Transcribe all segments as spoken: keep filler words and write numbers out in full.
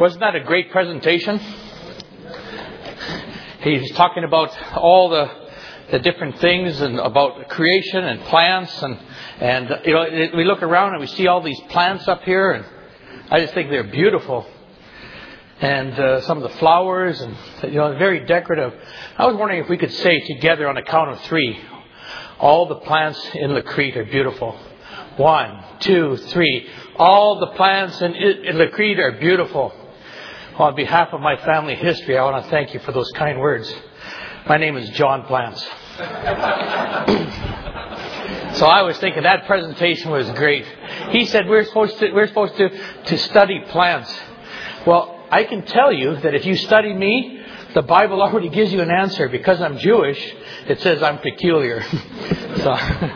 Wasn't that a great presentation? He's talking about all the the different things and about creation and plants and and you know we look around and we see all these plants up here, and I just think they're beautiful. And uh, some of the flowers and you know very decorative. I was wondering if we could say together on the count of three, all the plants in Lacrete are beautiful. One, two, three. All the plants in, in Lacrete are beautiful. On behalf of my family history, I want to thank you for those kind words. My name is John Plants. So I was thinking that presentation was great. He said we're supposed to we're supposed to, to study plants. Well, I can tell you that if you study me, the Bible already gives you an answer. Because I'm Jewish, it says I'm peculiar. so,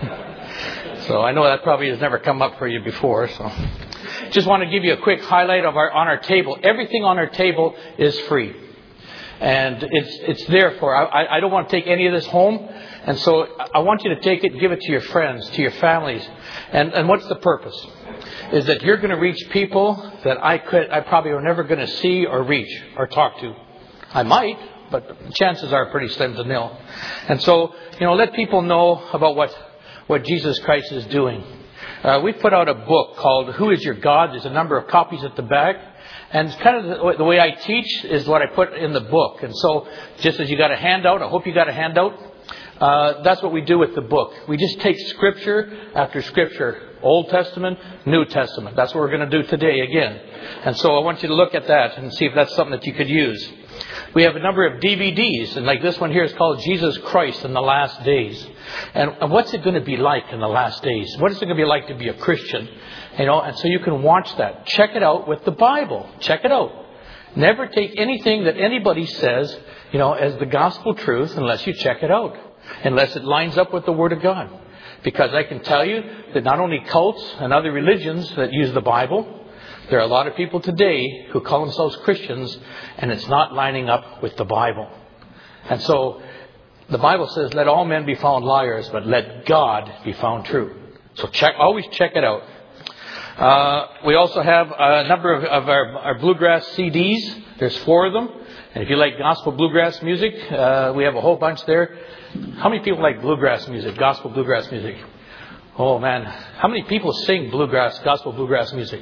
so I know that probably has never come up for you before. So. Just want to give you a quick highlight of our on our table. Everything on our table is free, and it's it's there for. I I don't want to take any of this home, and so I want you to take it, and give it to your friends, to your families, and and what's the purpose? Is that you're going to reach people that I could I probably were never going to see or reach or talk to. I might, but chances are pretty slim to nil. And so you know, let people know about what what Jesus Christ is doing. Uh, we put out a book called Who is Your God? There's a number of copies at the back. And it's kind of the, the way I teach is what I put in the book. And so just as you got a handout, I hope you got a handout. Uh, that's what we do with the book. We just take scripture after scripture. Old Testament, New Testament. That's what we're going to do today again. And so I want you to look at that and see if that's something that you could use. We have a number of D V Ds, and like this one here is called Jesus Christ in the Last Days. And, and what's it going to be like in the last days? What is it going to be like to be a Christian? You know, and so you can watch that. Check it out with the Bible. Check it out. Never take anything that anybody says, you know, as the gospel truth unless you check it out. Unless it lines up with the Word of God. Because I can tell you that not only cults and other religions that use the Bible, there are a lot of people today who call themselves Christians, and it's not lining up with the Bible. And so the Bible says, let all men be found liars, but let God be found true. So check, always check it out. Uh, we also have a number of, of our, our bluegrass C Ds. There's four of them. And if you like gospel bluegrass music, uh, we have a whole bunch there. How many people like bluegrass music, gospel bluegrass music? Oh man, how many people sing bluegrass, gospel bluegrass music?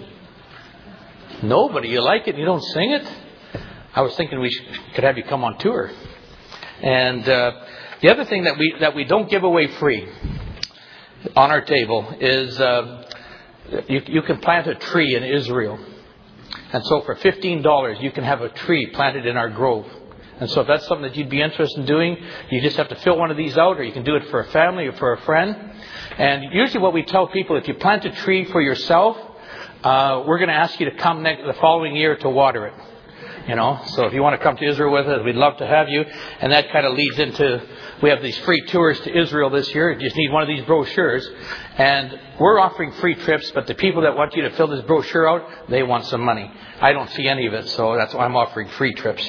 Nobody. You like it and you don't sing it? I was thinking we should, could have you come on tour. And uh, the other thing that we that we don't give away free on our table is uh, you, you can plant a tree in Israel. And so for fifteen dollars you can have a tree planted in our grove. And so if that's something that you'd be interested in doing, you just have to fill one of these out, or you can do it for a family or for a friend. And usually what we tell people, if you plant a tree for yourself, uh, we're going to ask you to come next, the following year to water it. You know, so if you want to come to Israel with us, we'd love to have you. And that kind of leads into, we have these free tours to Israel this year. You just need one of these brochures. And we're offering free trips, but the people that want you to fill this brochure out, they want some money. I don't see any of it, so that's why I'm offering free trips.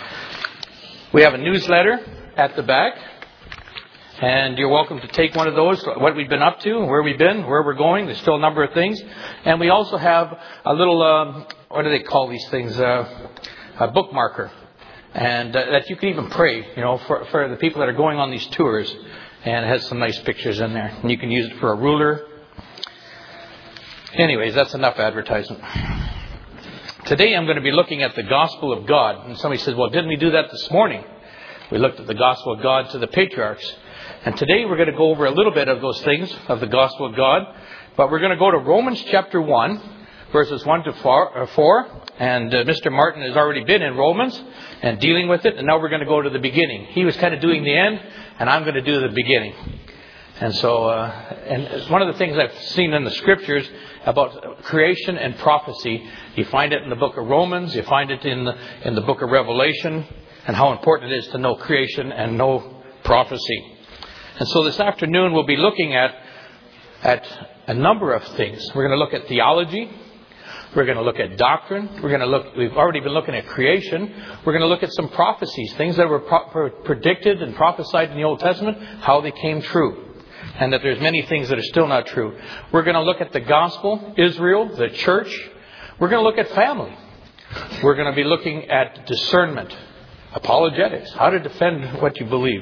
We have a newsletter at the back. And you're welcome to take one of those, what we've been up to, where we've been, where we're going. There's still a number of things. And we also have a little, um, what do they call these things? Uh, a bookmarker. And uh, that you can even pray, you know, for, for the people that are going on these tours. And it has some nice pictures in there. And you can use it for a ruler. Anyways, that's enough advertisement. Today I'm going to be looking at the Gospel of God. And somebody says, well, didn't we do that this morning? We looked at the Gospel of God to the patriarchs. And today we're going to go over a little bit of those things of the Gospel of God. But we're going to go to Romans chapter one, verses one to four. And uh, Mister Martin has already been in Romans and dealing with it. And now we're going to go to the beginning. He was kind of doing the end, and I'm going to do the beginning. And so, uh, and one of the things I've seen in the Scriptures about creation and prophecy, you find it in the book of Romans, you find it in the, in the book of Revelation, and how important it is to know creation and know prophecy. And so this afternoon we'll be looking at at a number of things. We're going to look at theology. We're going to look at doctrine. We're going to look. We've already been looking at creation. We're going to look at some prophecies, things that were pro- predicted and prophesied in the Old Testament, how they came true, and that there's many things that are still not true. We're going to look at the gospel, Israel, the church. We're going to look at family. we're going to be looking at discernment, apologetics, how to defend what you believe.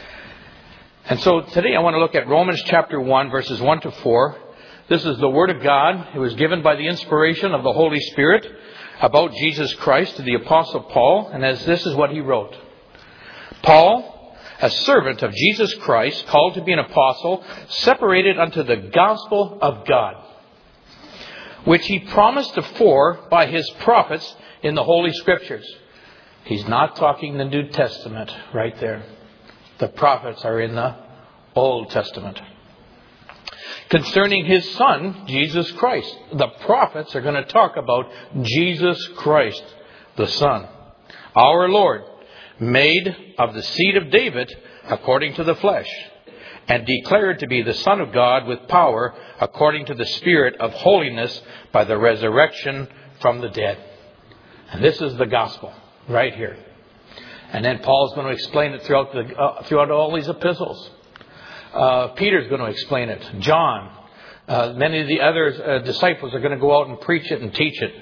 And so today I want to look at Romans chapter one, verses one to four. This is the Word of God. It was given by the inspiration of the Holy Spirit about Jesus Christ to the Apostle Paul. And as this is what he wrote. Paul, a servant of Jesus Christ, called to be an apostle, separated unto the gospel of God, which he promised afore by his prophets in the Holy Scriptures. He's not talking the New Testament right there. The prophets are in the Old Testament. Concerning his Son, Jesus Christ. The prophets are going to talk about Jesus Christ, the Son, our Lord, made of the seed of David according to the flesh, and declared to be the Son of God with power according to the Spirit of holiness by the resurrection from the dead. And this is the gospel right here. And then Paul's going to explain it throughout the uh, throughout all these epistles. Uh, Peter's going to explain it. John. Uh, many of the other uh, disciples are going to go out and preach it and teach it.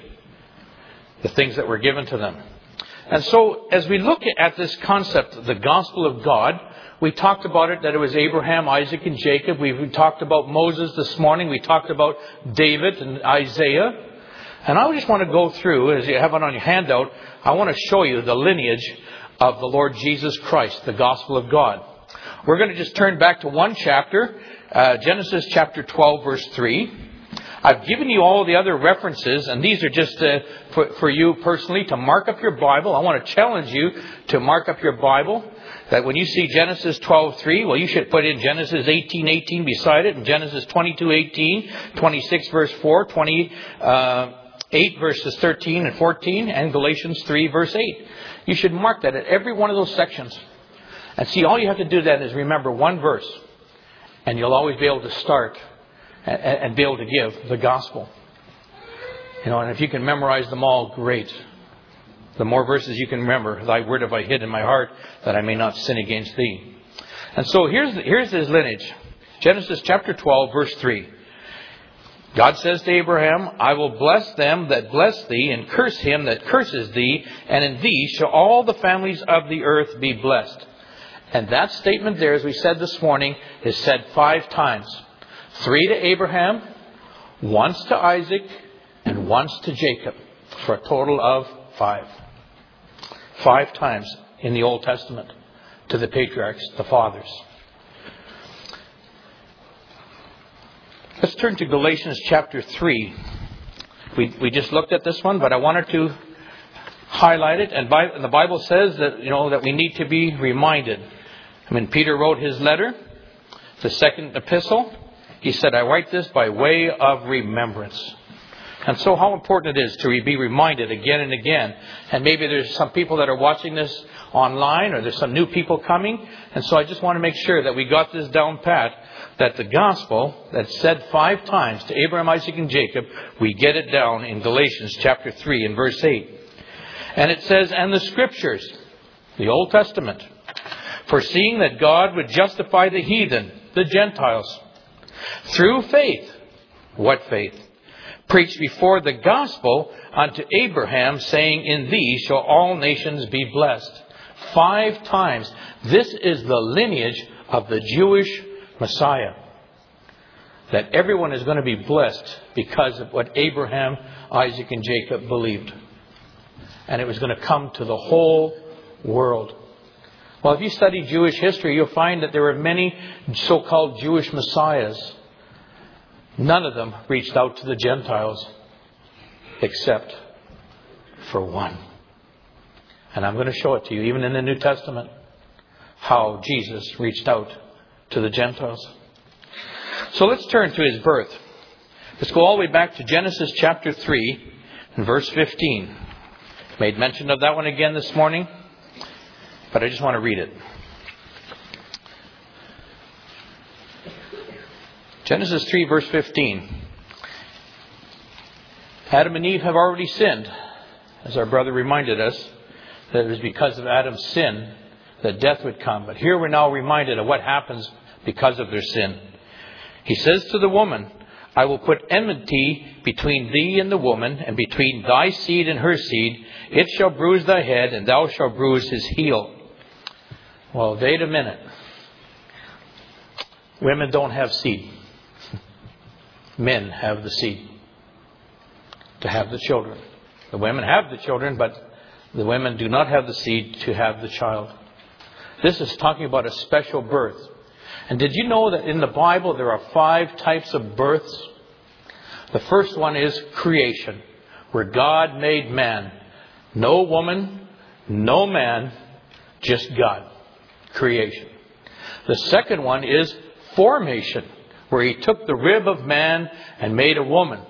The things that were given to them. And so as we look at this concept, the gospel of God, we talked about it, that it was Abraham, Isaac, and Jacob. We, we talked about Moses this morning. We talked about David and Isaiah. And I just want to go through, as you have it on your handout, I want to show you the lineage of the Lord Jesus Christ, the gospel of God. We're going to just turn back to one chapter, uh, Genesis chapter twelve, verse three. I've given you all the other references, and these are just uh, for, for you personally to mark up your Bible. I want to challenge you to mark up your Bible. That when you see Genesis twelve three, well, you should put in Genesis eighteen eighteen beside it, and Genesis twenty-two eighteen, twenty-six verse four, twenty-eight verses thirteen and fourteen, and Galatians three verse eight. You should mark that at every one of those sections. And see, all you have to do then is remember one verse, and you'll always be able to start and, and be able to give the gospel. You know, and if you can memorize them all, great. The more verses you can remember, thy word have I hid in my heart, that I may not sin against thee. And so here's here's his lineage. Genesis chapter twelve, verse three. God says to Abraham, I will bless them that bless thee, and curse him that curses thee, and in thee shall all the families of the earth be blessed. And that statement there, as we said this morning, is said five times. Three to Abraham, once to Isaac, and once to Jacob, for a total of five. Five times in the Old Testament to the patriarchs, the fathers. Let's turn to Galatians chapter three. We we just looked at this one, but I wanted to highlight it. And, by, and the Bible says that, you know, that we need to be reminded. I mean, Peter wrote his letter, the second epistle. He said, I write this by way of remembrance. And so how important it is to be reminded again and again. And maybe there's some people that are watching this online, or there's some new people coming. And so I just want to make sure that we got this down pat, that the gospel that's said five times to Abraham, Isaac, and Jacob, we get it down in Galatians chapter three and verse eight. And it says, and the Scriptures, the Old Testament, foreseeing that God would justify the heathen, the Gentiles, through faith. What faith? Preached before the gospel unto Abraham, saying, in thee shall all nations be blessed. Five times. This is the lineage of the Jewish Messiah. That everyone is going to be blessed because of what Abraham, Isaac, and Jacob believed. And it was going to come to the whole world. Well, if you study Jewish history, you'll find that there were many so-called Jewish messiahs. None of them reached out to the Gentiles except for one. And I'm going to show it to you, even in the New Testament, how Jesus reached out to the Gentiles. So let's turn to his birth. Let's go all the way back to Genesis chapter three and verse fifteen. Made mention of that one again this morning, but I just want to read it. Genesis three verse fifteen. Adam and Eve have already sinned, as our brother reminded us, that it was because of Adam's sin that death would come. But here we're now reminded of what happens because of their sin. He says to the woman, I will put enmity between thee and the woman, and between thy seed and her seed. It shall bruise thy head, and thou shalt bruise his heel. Well, wait a minute. Women don't have seed. Men have the seed to have the children. The women have the children, but the women do not have the seed to have the child. This is talking about a special birth. And did you know that in the Bible there are five types of births? The first one is creation, where God made man. No woman, no man, just God. Creation. The second one is formation, where He took the rib of man and made a woman.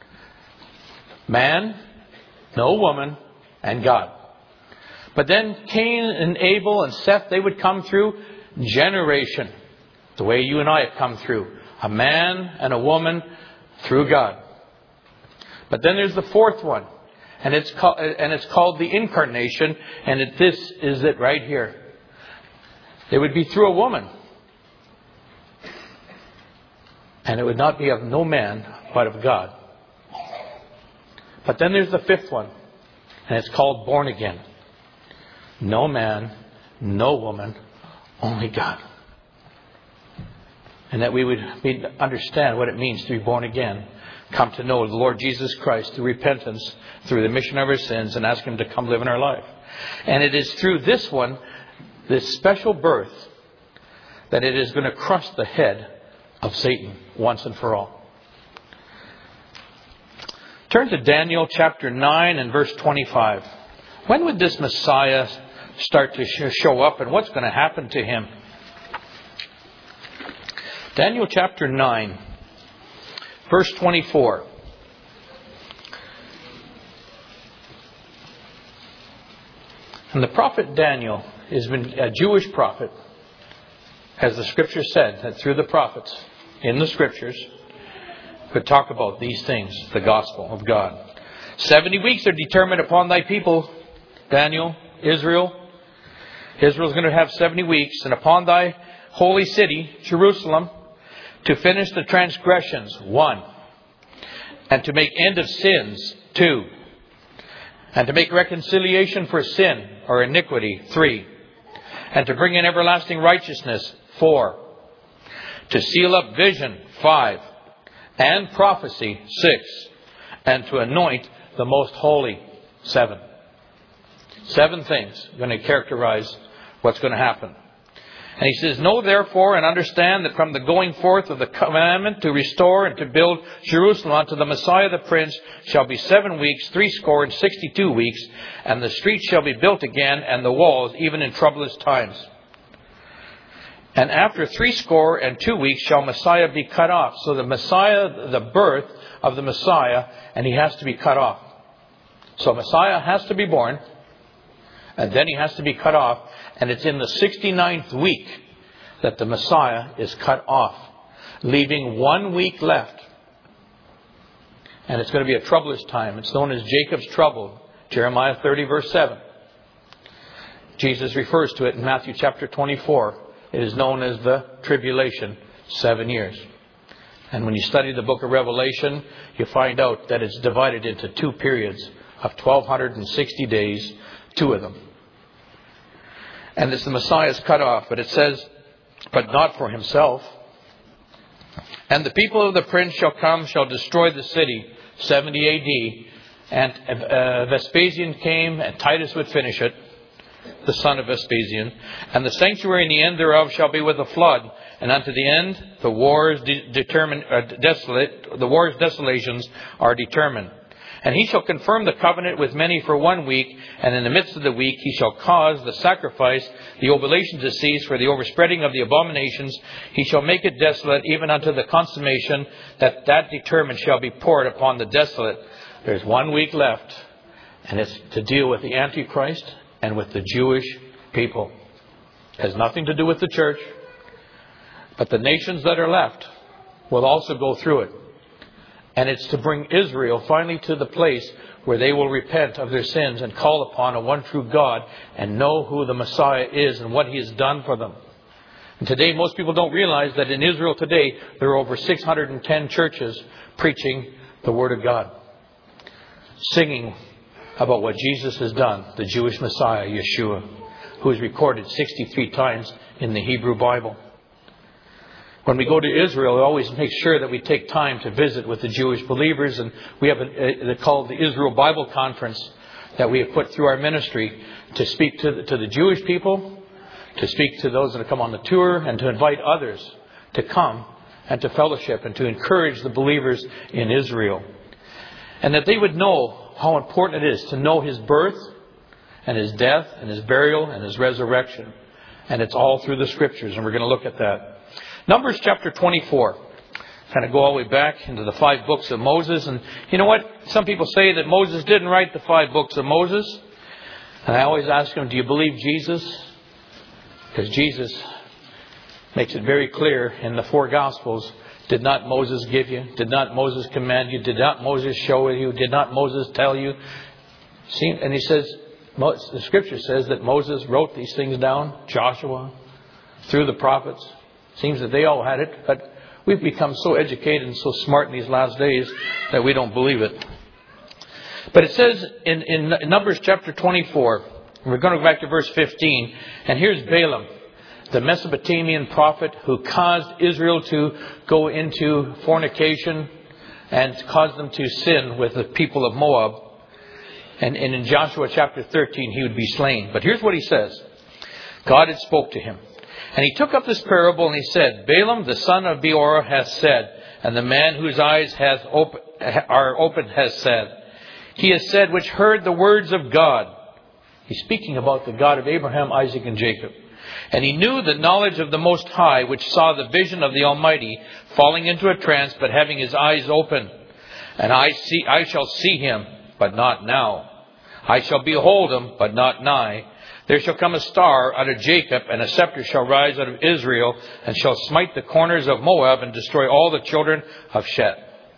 Man, no woman, and God. But then Cain and Abel and Seth, they would come through generation. The way you and I have come through. A man and a woman through God. But then there's the fourth one. And it's called, and it's called the incarnation. And it, this is it right here. It would be through a woman. And it would not be of no man, but of God. But then there's the fifth one. And it's called born again. No man, no woman, only God. And that we would understand what it means to be born again. Come to know the Lord Jesus Christ through repentance, through the remission of our sins, and ask Him to come live in our life. And it is through this one, this special birth, that it is going to crush the head of Satan once and for all. Turn to Daniel chapter nine and verse twenty-five. When would this Messiah start to show up, and what's going to happen to Him? Daniel chapter nine, verse twenty-four. And the prophet Daniel has been a Jewish prophet, as the Scripture said, that through the prophets in the Scriptures could talk about these things, the gospel of God. Seventy weeks are determined upon thy people, Daniel, Israel. Israel is going to have seventy weeks, and upon thy holy city, Jerusalem, to finish the transgressions, one. And to make end of sins, two. And to make reconciliation for sin or iniquity, three. And to bring in everlasting righteousness, four. To seal up vision, five. And prophecy, six. And to anoint the most holy, seven. Seven things are going to characterize what's going to happen. And he says, know therefore and understand that from the going forth of the commandment to restore and to build Jerusalem unto the Messiah the Prince shall be seven weeks, threescore and sixty-two weeks, and the streets shall be built again, and the walls, even in troublous times. And after threescore and two weeks shall Messiah be cut off. So the Messiah, the birth of the Messiah, and he has to be cut off. So Messiah has to be born, and then he has to be cut off. And it's in the sixty-ninth week that the Messiah is cut off, leaving one week left. And it's going to be a troublous time. It's known as Jacob's trouble. Jeremiah thirty verse seven. Jesus refers to it in Matthew chapter twenty-four. It is known as the tribulation, seven years. And when you study the book of Revelation, you find out that it's divided into two periods of twelve sixty days, two of them. And it's the Messiah's cut off, but it says, but not for himself. And the people of the prince shall come, shall destroy the city, seventy A D. And uh, Vespasian came, and Titus would finish it, the son of Vespasian. And the sanctuary in the end thereof shall be with a flood. And unto the end, the wars de- determined, uh, desolate, the wars desolations are determined. And he shall confirm the covenant with many for one week, and in the midst of the week he shall cause the sacrifice, the oblation to cease for the overspreading of the abominations. He shall make it desolate, even unto the consummation, that that determined shall be poured upon the desolate. There's one week left, and it's to deal with the Antichrist and with the Jewish people. It has nothing to do with the church, but the nations that are left will also go through it. And it's to bring Israel finally to the place where they will repent of their sins and call upon a one true God and know who the Messiah is and what He has done for them. And today, most people don't realize that in Israel today, there are over six hundred ten churches preaching the Word of God, singing about what Jesus has done, the Jewish Messiah, Yeshua, who is recorded sixty-three times in the Hebrew Bible. When we go to Israel, we always make sure that we take time to visit with the Jewish believers. And we have a, a, called the Israel Bible Conference that we have put through our ministry to speak to the, to the Jewish people, to speak to those that have come on the tour, and to invite others to come and to fellowship and to encourage the believers in Israel. And that they would know how important it is to know His birth and His death and His burial and His resurrection. And it's all through the Scriptures, and we're going to look at that. Numbers chapter twenty-four. Kind of go all the way back into the five books of Moses. And you know what? Some people say that Moses didn't write the five books of Moses. And I always ask them, do you believe Jesus? Because Jesus makes it very clear in the four Gospels. Did not Moses give you? Did not Moses command you? Did not Moses show you? Did not Moses tell you? See, and he says, the Scripture says that Moses wrote these things down. Joshua, through the prophets. Seems that they all had it, but we've become so educated and so smart in these last days that we don't believe it. But it says in, in Numbers chapter twenty-four, we're going to go back to verse fifteen, and here's Balaam, the Mesopotamian prophet who caused Israel to go into fornication and caused them to sin with the people of Moab. And, and in Joshua chapter thirteen, he would be slain. But here's what he says. God had spoke to him. And he took up this parable and he said, Balaam the son of Beor hath said, and the man whose eyes hath open, are open has said, he has said, which heard the words of God. He's speaking about the God of Abraham, Isaac, and Jacob. And he knew the knowledge of the Most High, which saw the vision of the Almighty, falling into a trance, but having his eyes open. And I see, I shall see him, but not now. I shall behold him, but not nigh. There shall come a star out of Jacob, and a scepter shall rise out of Israel, and shall smite the corners of Moab, and destroy all the children of Shet.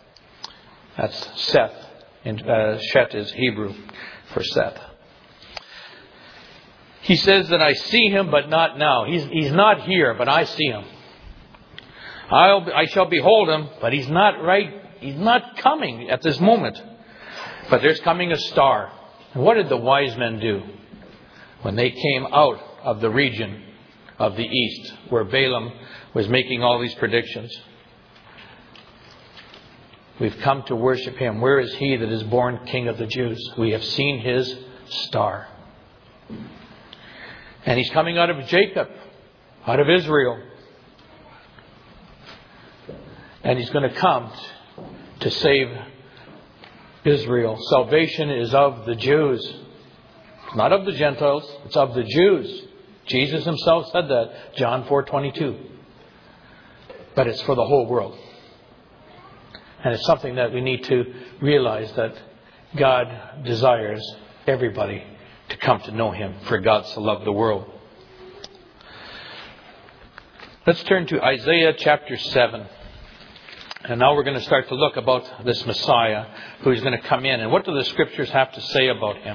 That's Seth. And uh, Shet is Hebrew for Seth. He says that I see him, but not now. He's, he's not here, but I see him. I'll, I shall behold him, but he's not right. He's not coming at this moment. But there's coming a star. And what did the wise men do when they came out of the region of the east, where Balaam was making all these predictions? We've come to worship him. Where is he that is born King of the Jews? We have seen his star. And he's coming out of Jacob, out of Israel. And he's going to come to save Israel. Salvation is of the Jews. It's not of the Gentiles. It's of the Jews. Jesus himself said that. John four twenty-two. But it's for the whole world. And it's something that we need to realize, that God desires everybody to come to know him. For God so loved the world. Let's turn to Isaiah chapter seven. And now we're going to start to look about this Messiah who is going to come in. And what do the Scriptures have to say about him?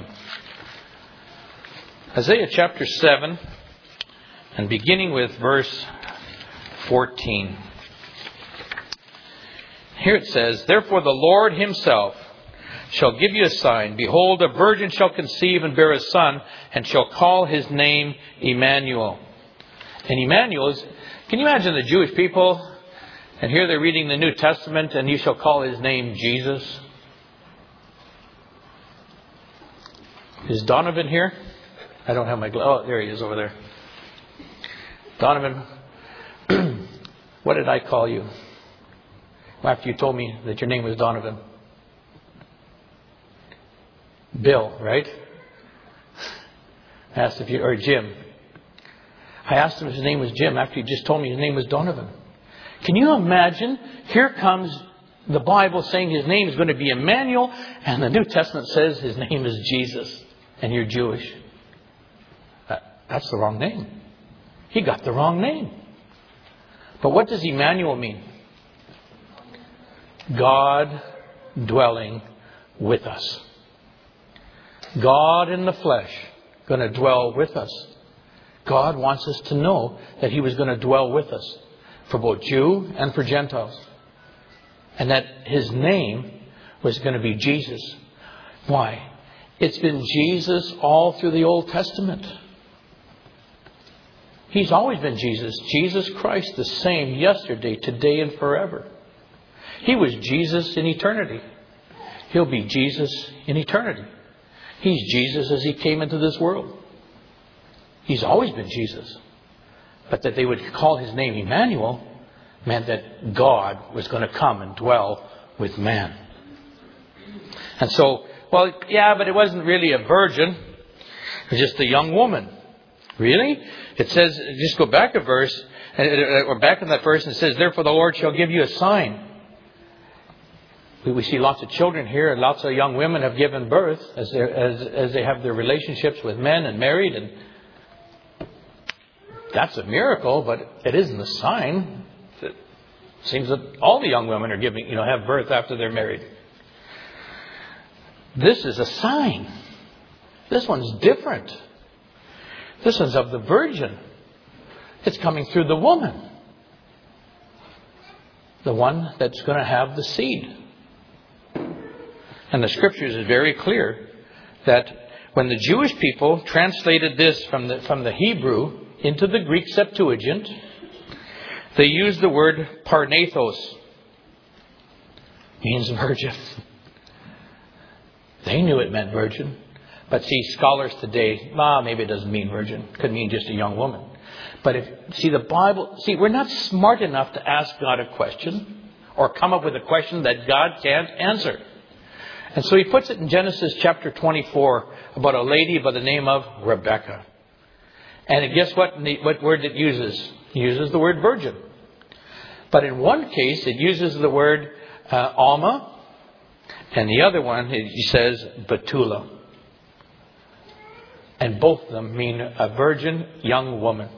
Isaiah chapter seven, and beginning with verse fourteen. Here it says, Therefore the Lord himself shall give you a sign. Behold, a virgin shall conceive and bear a son, and shall call his name Emmanuel. And Emmanuel is, can you imagine the Jewish people? And here they're reading the New Testament, and you shall call his name Jesus. Is Donovan here? I don't have my glasses. Oh, there he is over there. Donovan, what did I call you after you told me that your name was Donovan? Bill, right? I asked if you, or Jim. I asked him if his name was Jim after he just told me his name was Donovan. Can you imagine? Here comes the Bible saying his name is going to be Emmanuel, and the New Testament says his name is Jesus, and you're Jewish. That, that's the wrong name. He got the wrong name. But what does Emmanuel mean? God dwelling with us. God in the flesh going to dwell with us. God wants us to know that He was going to dwell with us, for both Jew and for Gentiles. And that His name was going to be Jesus. Why? It's been Jesus all through the Old Testament. He's always been Jesus. Jesus Christ, the same yesterday, today, and forever. He was Jesus in eternity. He'll be Jesus in eternity. He's Jesus as He came into this world. He's always been Jesus. But that they would call His name Emmanuel meant that God was going to come and dwell with man. And so, well, yeah, but it wasn't really a virgin. It was just a young woman. Really? It says, just go back a verse, or back in that verse, and it says, therefore the Lord shall give you a sign. We see lots of children here, and lots of young women have given birth as, as, as they have their relationships with men and married. And that's a miracle, but it isn't a sign. It seems that all the young women are giving, you know, have birth after they're married. This is a sign. This one's different. This one's of the virgin. It's coming through the woman. The one that's going to have the seed. And the Scriptures is very clear that when the Jewish people translated this from the, from the Hebrew into the Greek Septuagint, they used the word parnathos. Means virgin. They knew it meant virgin. But see, scholars today, ah, maybe it doesn't mean virgin. It could mean just a young woman. But if, see, the Bible, see, we're not smart enough to ask God a question or come up with a question that God can't answer. And so He puts it in Genesis chapter twenty-four about a lady by the name of Rebecca. And guess what, what word it uses? It uses the word virgin. But in one case, it uses the word uh, Alma. And the other one, it says Betula. And both of them mean a virgin young woman.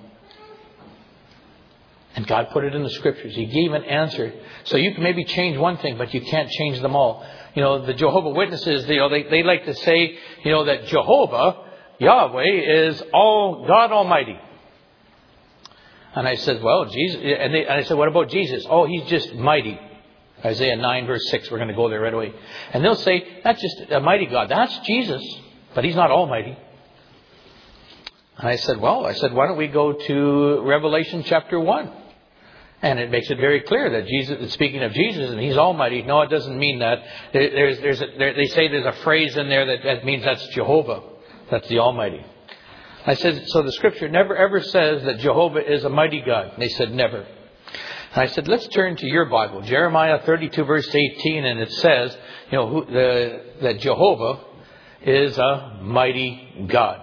And God put it in the Scriptures. He gave an answer. So you can maybe change one thing, but you can't change them all. You know, the Jehovah Witnesses, you know, they, they like to say, you know, that Jehovah, Yahweh, is all God Almighty. And I said, well, Jesus, and, they, and I said, what about Jesus? Oh, He's just mighty. Isaiah nine verse six, we're going to go there right away. And they'll say, that's just a mighty God. That's Jesus, but He's not almighty. And I said, well, I said, why don't we go to Revelation chapter one? And it makes it very clear that Jesus, speaking of Jesus, and He's almighty. No, it doesn't mean that. There's, there's a, there, they say there's a phrase in there that, that means that's Jehovah. That's the Almighty. I said, so the Scripture never ever says that Jehovah is a mighty God. And they said, never. And I said, let's turn to your Bible, Jeremiah thirty-two verse eighteen, and it says, you know, who, the, that Jehovah is a mighty God.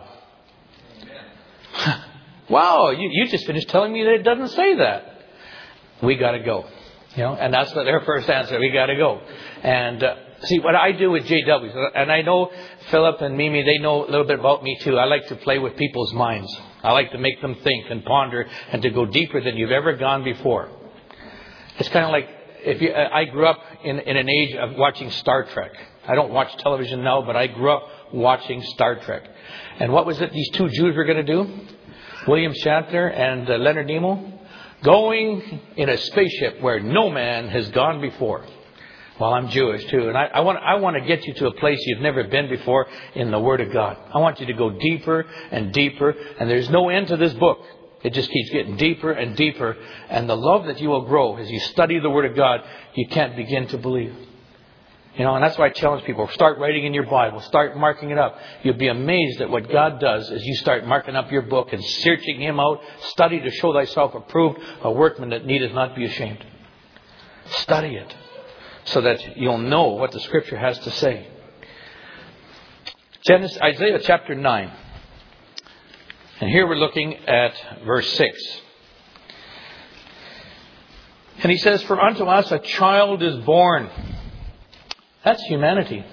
Wow, you, you just finished telling me that it doesn't say that. We got to go. You know, and that's what their first answer. We got to go. And uh, see what I do with J Ws, and I know Philip and Mimi, they know a little bit about me too. I like to play with people's minds. I like to make them think and ponder and to go deeper than you've ever gone before. It's kind of like if you, I grew up in, in an age of watching Star Trek. I don't watch television now, but I grew up watching Star Trek. And what was it these two Jews were going to do? William Shatner and uh, Leonard Nimoy? Going in a spaceship where no man has gone before. Well, I'm Jewish too, and I, I want I want to get you to a place you've never been before in the Word of God. I want you to go deeper and deeper, and there's no end to this book. It just keeps getting deeper and deeper, and the love that you will grow as you study the Word of God, you can't begin to believe. You know, and that's why I challenge people. Start writing in your Bible. Start marking it up. You'll be amazed at what God does as you start marking up your book and searching Him out. Study to show thyself approved, a workman that needeth not be ashamed. Study it so that you'll know what the Scripture has to say. Genesis, Isaiah chapter nine. And here we're looking at verse six. And he says, for unto us a child is born. That's humanity.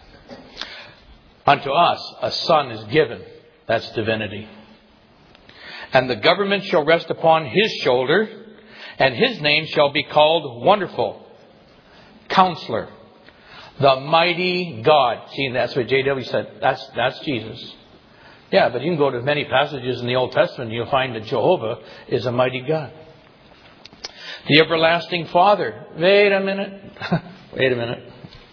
Unto us a son is given. That's divinity. And the government shall rest upon His shoulder, and His name shall be called Wonderful, Counselor, the Mighty God. See, that's what J W said. That's, that's Jesus. Yeah, but you can go to many passages in the Old Testament and you'll find that Jehovah is a mighty God. The everlasting Father. Wait a minute. Wait a minute.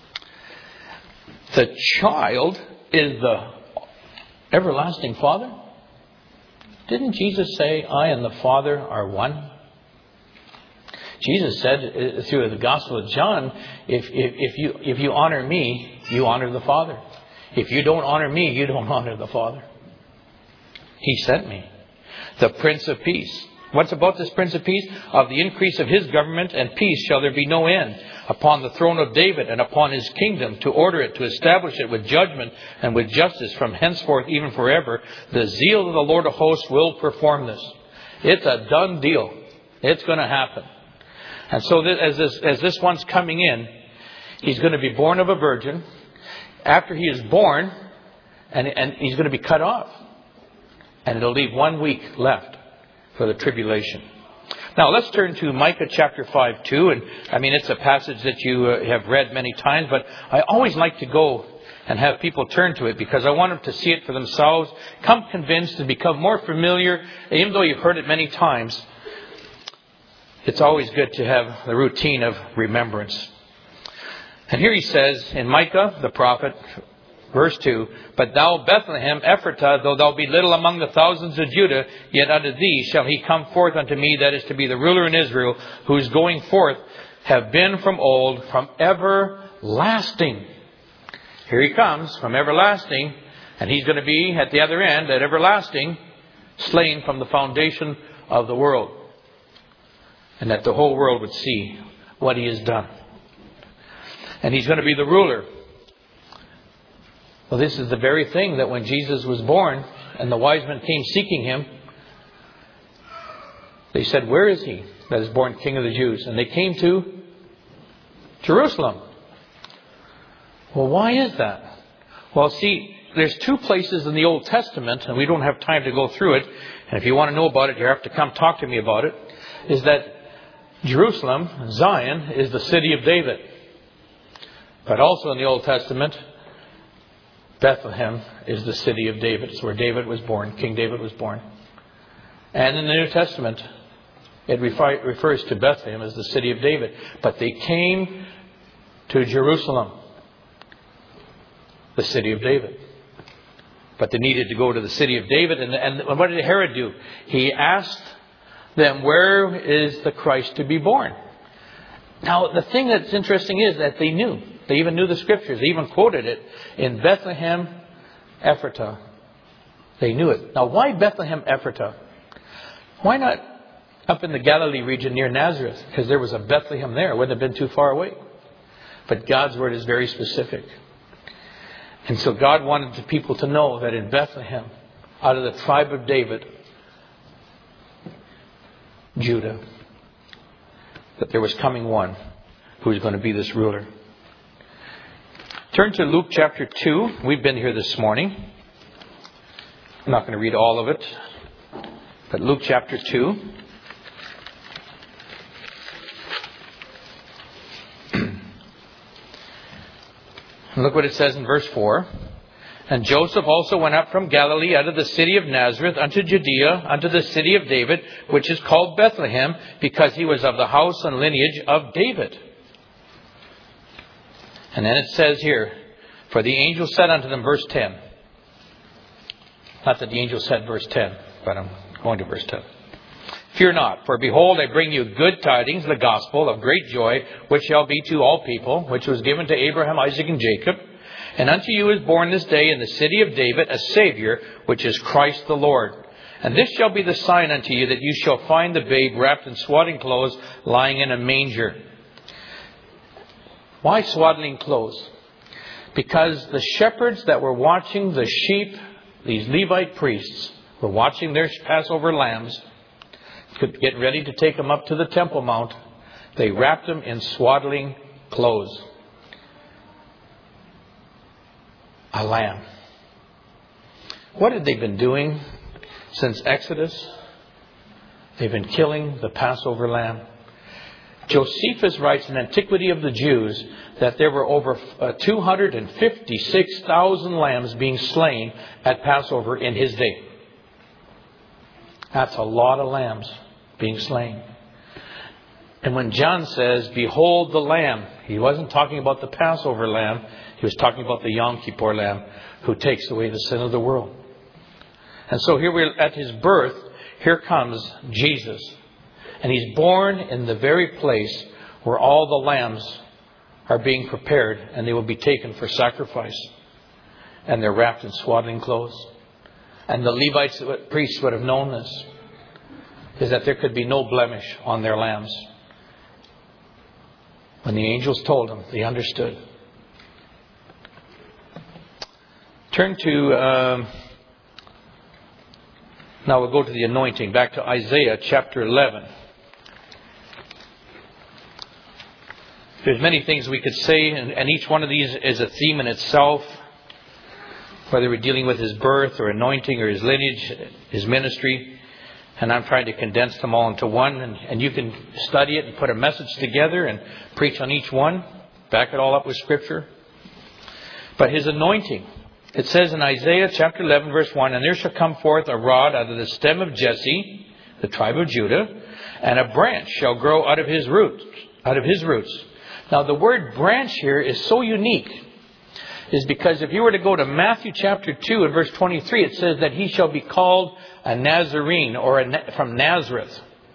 The child is the everlasting Father? Didn't Jesus say, I and the Father are one? Jesus said through the Gospel of John, if, if, if you if you honor me, you honor the Father. If you don't honor me, you don't honor the Father. He sent me. The Prince of Peace. What's about this Prince of Peace? Of the increase of his government and peace shall there be no end upon the throne of David and upon his kingdom, to order it, to establish it with judgment and with justice from henceforth even forever. The zeal of the Lord of hosts will perform this. It's a done deal. It's going to happen. And so this, as, this, as this one's coming in, he's going to be born of a virgin. After he is born, and, and he's going to be cut off. And it'll leave one week left for the tribulation. Now let's turn to Micah chapter five too. And I mean, it's a passage that you uh, have read many times, but I always like to go and have people turn to it because I want them to see it for themselves, come convinced and become more familiar. Even though you've heard it many times, it's always good to have the routine of remembrance. And here he says in Micah, the prophet, verse two, But thou, Bethlehem, Ephratah, though thou be little among the thousands of Judah, yet unto thee shall he come forth unto me, that is to be the ruler in Israel, whose going forth have been from old, from everlasting. Here he comes, from everlasting, and he's going to be at the other end, at everlasting, slain from the foundation of the world. And that the whole world would see what he has done. And he's going to be the ruler. Well, this is the very thing that when Jesus was born and the wise men came seeking him, they said, where is he that is born King of the Jews? And they came to Jerusalem. Well, why is that? Well, see, there's two places in the Old Testament, and we don't have time to go through it. And if you want to know about it, you have to come talk to me about it. Is that Jerusalem, Zion, is the city of David. But also in the Old Testament, Bethlehem is the city of David. It's where David was born. King David was born. And in the New Testament, it refi- refers to Bethlehem as the city of David. But they came to Jerusalem, the city of David. But they needed to go to the city of David. And, and what did Herod do? He asked them, where is the Christ to be born? Now, the thing that's interesting is that they knew. They even knew the scriptures. They even quoted it in Bethlehem, Ephratah. They knew it. Now, why Bethlehem, Ephratah? Why not up in the Galilee region near Nazareth? Because there was a Bethlehem there. It wouldn't have been too far away. But God's word is very specific. And so God wanted the people to know that in Bethlehem, out of the tribe of David, Judah, that there was coming one who was going to be this ruler. Turn to Luke chapter two. We've been here this morning. I'm not going to read all of it. But Luke chapter two. And look what it says in verse four. And Joseph also went up from Galilee out of the city of Nazareth unto Judea, unto the city of David, which is called Bethlehem, because he was of the house and lineage of David. And then it says here, for the angel said unto them, verse ten. Not that the angel said verse ten, but I'm going to verse ten. Fear not, for behold, I bring you good tidings, the gospel of great joy, which shall be to all people, which was given to Abraham, Isaac, and Jacob. And unto you is born this day in the city of David a Savior, which is Christ the Lord. And this shall be the sign unto you, that you shall find the babe wrapped in swaddling clothes, lying in a manger. Why swaddling clothes? Because the shepherds that were watching the sheep, these Levite priests, were watching their Passover lambs, getting ready to take them up to the Temple Mount. They wrapped them in swaddling clothes. A lamb. What had they been doing since Exodus? They've been killing the Passover lamb. Josephus writes in Antiquity of the Jews that there were over uh, two hundred fifty-six thousand lambs being slain at Passover in his day. That's a lot of lambs being slain. And when John says, behold the lamb, he wasn't talking about the Passover lamb. He was talking about the Yom Kippur lamb who takes away the sin of the world. And so here we're at his birth. Here comes Jesus. And he's born in the very place where all the lambs are being prepared and they will be taken for sacrifice. And they're wrapped in swaddling clothes. And the Levites, priests would have known this, is that there could be no blemish on their lambs. When the angels told them, they understood. Turn to, um, now we'll go to the anointing, back to Isaiah chapter eleven. There's many things we could say, and, and each one of these is a theme in itself. Whether we're dealing with his birth or anointing or his lineage, his ministry. And I'm trying to condense them all into one. And, and you can study it and put a message together and preach on each one. Back it all up with Scripture. But his anointing. It says in Isaiah chapter eleven verse one, and there shall come forth a rod out of the stem of Jesse, the tribe of Judah, and a branch shall grow out of his roots. Out of his roots. Now the word branch here is so unique. Is because if you were to go to Matthew chapter two and verse twenty-three, it says that he shall be called a Nazarene, or a, from Nazareth.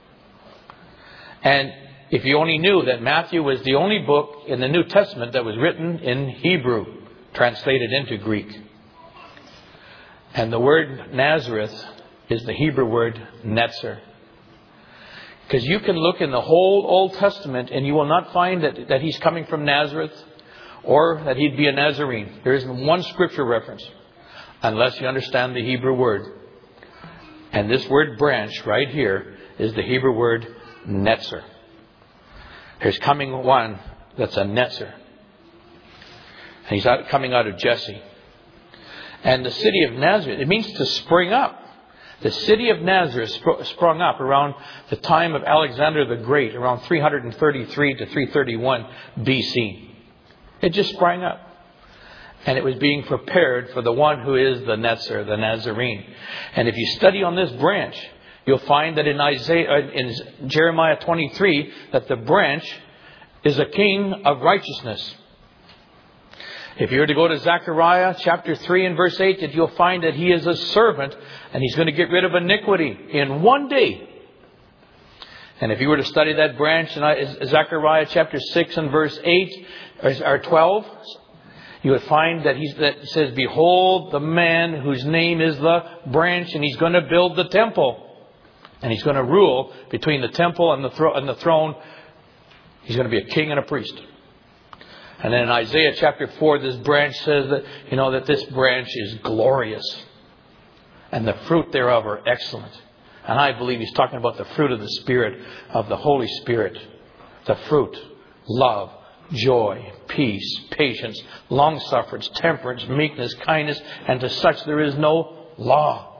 And if you only knew that Matthew was the only book in the New Testament that was written in Hebrew, translated into Greek. And the word Nazareth is the Hebrew word Netzer. Because you can look in the whole Old Testament and you will not find that, that he's coming from Nazareth. Or that he'd be a Nazarene. There isn't one scripture reference. Unless you understand the Hebrew word. And this word branch right here is the Hebrew word Netzer. There's coming one that's a Netzer. And he's out, coming out of Jesse. And the city of Nazareth, it means to spring up. The city of Nazareth spr- sprung up around the time of Alexander the Great. Around three thirty-three to three thirty-one B C. It just sprang up. And it was being prepared for the one who is the Netzer, the Nazarene. And if you study on this branch, you'll find that in Isaiah, in Jeremiah twenty-three, that the branch is a king of righteousness. If you were to go to Zechariah chapter three and verse eight, that you'll find that he is a servant and he's going to get rid of iniquity in one day. And if you were to study that branch in Zechariah chapter six and verse eight or twelve, you would find that he that says, behold the man whose name is the branch, and he's going to build the temple. And he's going to rule between the temple and the, thro- and the throne. He's going to be a king and a priest. And then in Isaiah chapter four, this branch says that, you know, that this branch is glorious. And the fruit thereof are excellent. And I believe he's talking about the fruit of the Spirit, of the Holy Spirit. The fruit, love, joy, peace, patience, long-sufferance, temperance, meekness, kindness, and to such there is no law.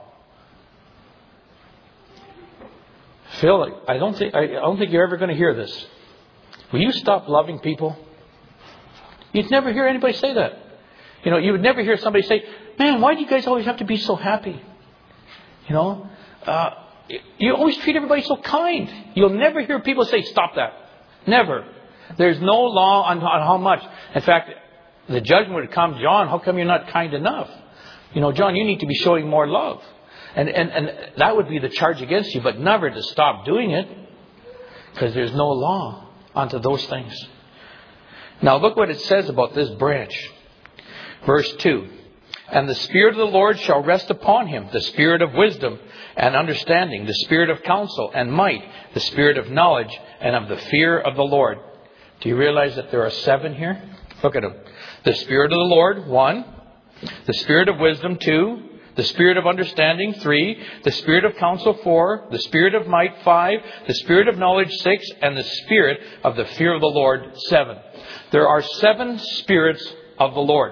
Phil, I don't think I don't think you're ever going to hear this. Will you stop loving people? You'd never hear anybody say that. You know, you would never hear somebody say, man, why do you guys always have to be so happy? You know, uh, you always treat everybody so kind. You'll never hear people say, stop that. Never. There's no law on, on how much. In fact, the judgment would come, John, how come you're not kind enough? You know, John, you need to be showing more love. And, and, and that would be the charge against you, but never to stop doing it. Because there's no law onto those things. Now look what it says about this branch. Verse two. And the Spirit of the Lord shall rest upon him, the Spirit of wisdom and understanding, the Spirit of counsel and might, the Spirit of knowledge and of the fear of the Lord. Do you realize that there are seven here? Look at them. The Spirit of the Lord, one. The Spirit of wisdom, two. The Spirit of understanding, three. The Spirit of counsel, four. The Spirit of might, five. The Spirit of knowledge, six. And the Spirit of the fear of the Lord, seven. There are seven spirits of the Lord.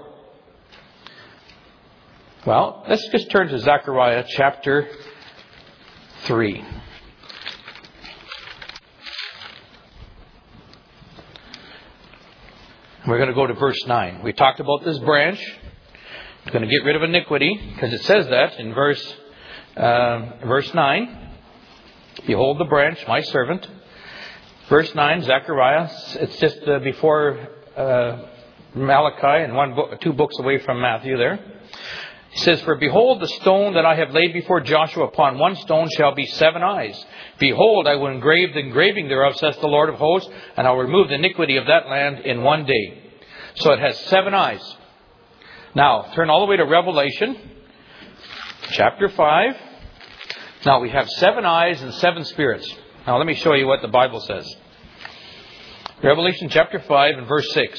Well, let's just turn to Zechariah chapter three. We're going to go to verse nine. We talked about this branch. It's going to get rid of iniquity, because it says that in verse uh, verse nine. Behold the branch, my servant. Verse nine, Zechariah. It's just uh, before uh, Malachi and one book, two books away from Matthew there. He says, For behold, the stone that I have laid before Joshua, upon one stone shall be seven eyes. Behold, I will engrave the engraving thereof, says the Lord of hosts, and I will remove the iniquity of that land in one day. So it has seven eyes. Now, turn all the way to Revelation, chapter five. Now, we have seven eyes and seven spirits. Now, let me show you what the Bible says. Revelation chapter five and verse six.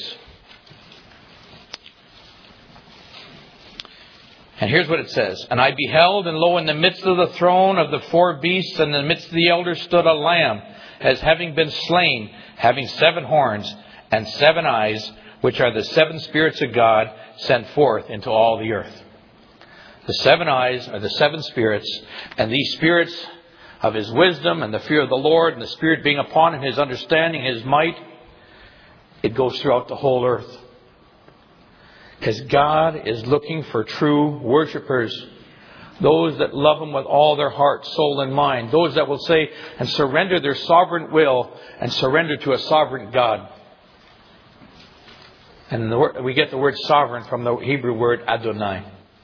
And here's what it says. And I beheld, and lo, in the midst of the throne of the four beasts, and in the midst of the elders stood a lamb, as having been slain, having seven horns and seven eyes, which are the seven spirits of God sent forth into all the earth. The seven eyes are the seven spirits, and these spirits of His wisdom and the fear of the Lord, and the Spirit being upon Him, His understanding, His might, it goes throughout the whole earth. Because God is looking for true worshipers. Those that love Him with all their heart, soul, and mind. Those that will say and surrender their sovereign will and surrender to a sovereign God. And the word, we get the word sovereign from the Hebrew word Adonai.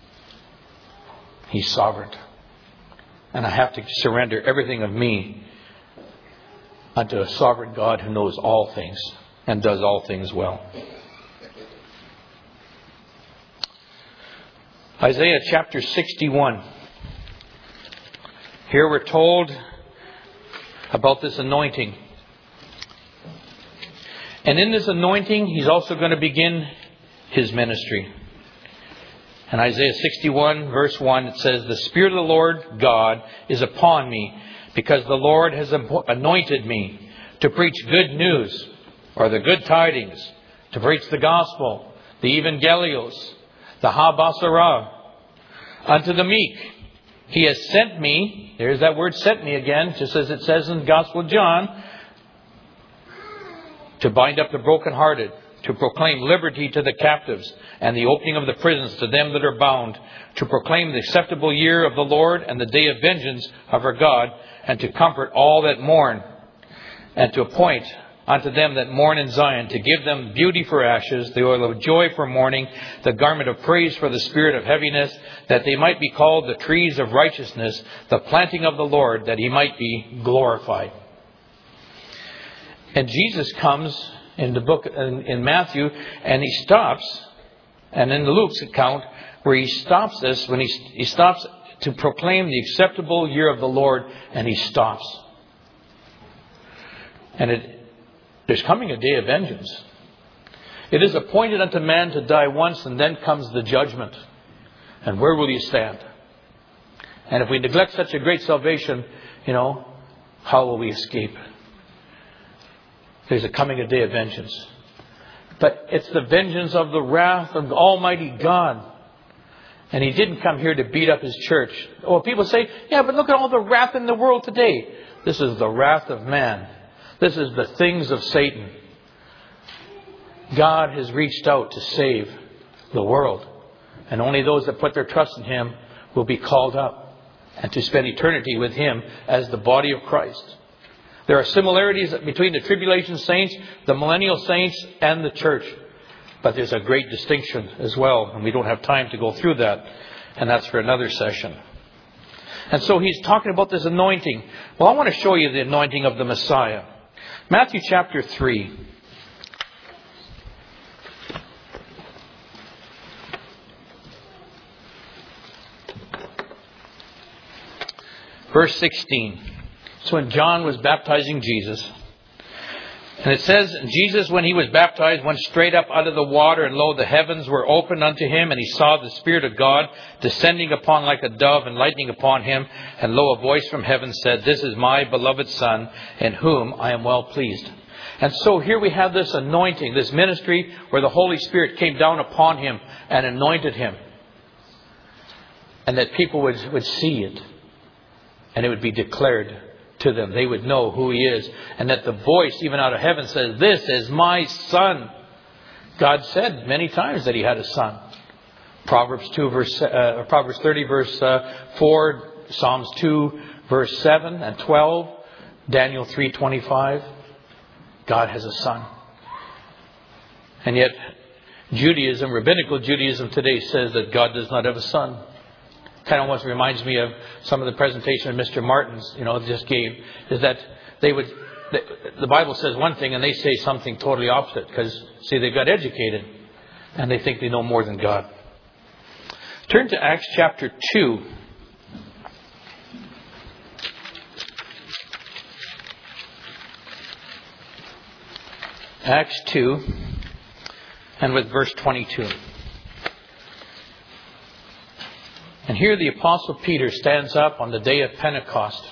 He's sovereign. And I have to surrender everything of me unto a sovereign God who knows all things and does all things well. Isaiah chapter sixty-one. Here we're told about this anointing. And in this anointing, He's also going to begin His ministry. In Isaiah sixty-one, verse one, it says, The Spirit of the Lord God is upon me, because the Lord has anointed me to preach good news, or the good tidings, to preach the gospel, the evangelios, the habasarah, unto the meek. He has sent me, there's that word sent me again, just as it says in the Gospel of John, to bind up the brokenhearted, to proclaim liberty to the captives, and the opening of the prisons to them that are bound, to proclaim the acceptable year of the Lord and the day of vengeance of our God, and to comfort all that mourn, and to appoint unto them that mourn in Zion, to give them beauty for ashes, the oil of joy for mourning, the garment of praise for the spirit of heaviness, that they might be called the trees of righteousness, the planting of the Lord, that He might be glorified. And Jesus comes in the book in, in Matthew, and He stops, and in Luke's account, where He stops this, when He, he stops to proclaim the acceptable year of the Lord, and He stops. And it There's coming a day of vengeance. It is appointed unto man to die once, and then comes the judgment. And where will you stand? And if we neglect such a great salvation, you know, how will we escape? There's a coming a day of vengeance. But it's the vengeance of the wrath of Almighty God. And He didn't come here to beat up His church. Oh, people say, yeah, but look at all the wrath in the world today. This is the wrath of man. This is the things of Satan. God has reached out to save the world. And only those that put their trust in Him will be called up and to spend eternity with Him as the body of Christ. There are similarities between the tribulation saints, the millennial saints, and the church. But there's a great distinction as well. And we don't have time to go through that. And that's for another session. And so He's talking about this anointing. Well, I want to show you the anointing of the Messiah. Matthew chapter three. Verse sixteen. So when John was baptizing Jesus, and it says, Jesus, when He was baptized, went straight up out of the water, and lo, the heavens were opened unto Him, and He saw the Spirit of God descending upon like a dove, and lighting upon Him. And lo, a voice from heaven said, This is my beloved Son, in whom I am well pleased. And so here we have this anointing, this ministry, where the Holy Spirit came down upon Him and anointed Him. And that people would, would see it. And it would be declared to them. They would know who He is. And that the voice, even out of heaven, says, This is my Son. God said many times that He had a son. Proverbs two verse uh, Proverbs thirty verse uh, four, Psalms two verse seven and twelve, Daniel three twenty-five. God has a son. And yet Judaism, rabbinical Judaism today says that God does not have a son. Kind of almost reminds me of some of the presentation Mister Martin's, you know, just gave, is that they would, the, the Bible says one thing and they say something totally opposite because, see, they got educated and they think they know more than God. Turn to Acts chapter two. Acts two, and with verse twenty-two. And here the Apostle Peter stands up on the day of Pentecost.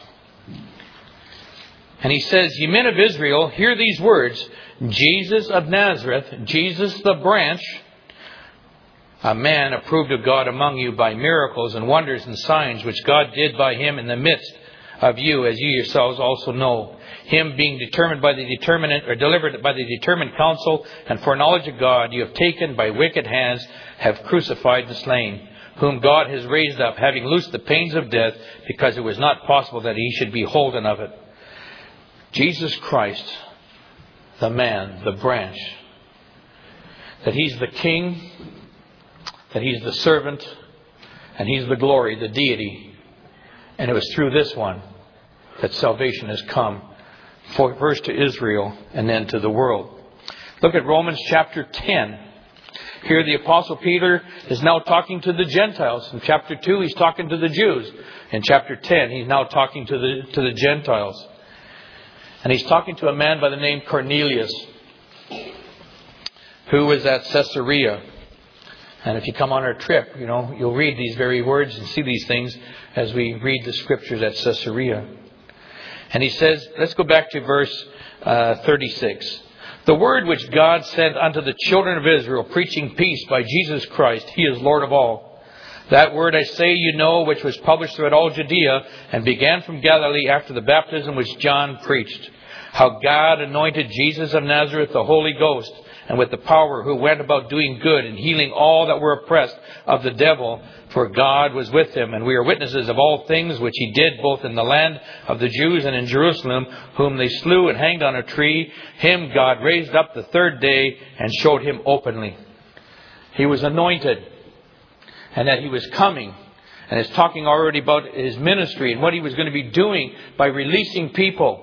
And he says, "Ye men of Israel, hear these words. Jesus of Nazareth, Jesus the branch, a man approved of God among you by miracles and wonders and signs, which God did by him in the midst of you, as you yourselves also know. Him being determined by the determinate, or delivered by the determined counsel and foreknowledge of God, you have taken by wicked hands, have crucified and slain, whom God has raised up, having loosed the pains of death, because it was not possible that he should be holden of it." Jesus Christ, the man, the branch, that He's the King, that He's the servant, and He's the glory, the deity. And it was through this one that salvation has come, for first to Israel and then to the world. Look at Romans chapter ten. Here the Apostle Peter is now talking to the Gentiles. In chapter two, he's talking to the Jews. In chapter ten, he's now talking to the, to the Gentiles. And he's talking to a man by the name Cornelius, who was at Caesarea. And if you come on our trip, you know, you'll read these very words and see these things as we read the scriptures at Caesarea. And he says, let's go back to verse uh, thirty-six. "The word which God sent unto the children of Israel, preaching peace by Jesus Christ, He is Lord of all. That word I say you know, which was published throughout all Judea, and began from Galilee after the baptism which John preached. How God anointed Jesus of Nazareth, the Holy Ghost, and with the power, who went about doing good and healing all that were oppressed of the devil, for God was with him. And we are witnesses of all things which He did, both in the land of the Jews and in Jerusalem, whom they slew and hanged on a tree. Him God raised up the third day and showed Him openly." He was anointed, and that He was coming. And it's talking already about His ministry and what He was going to be doing by releasing people.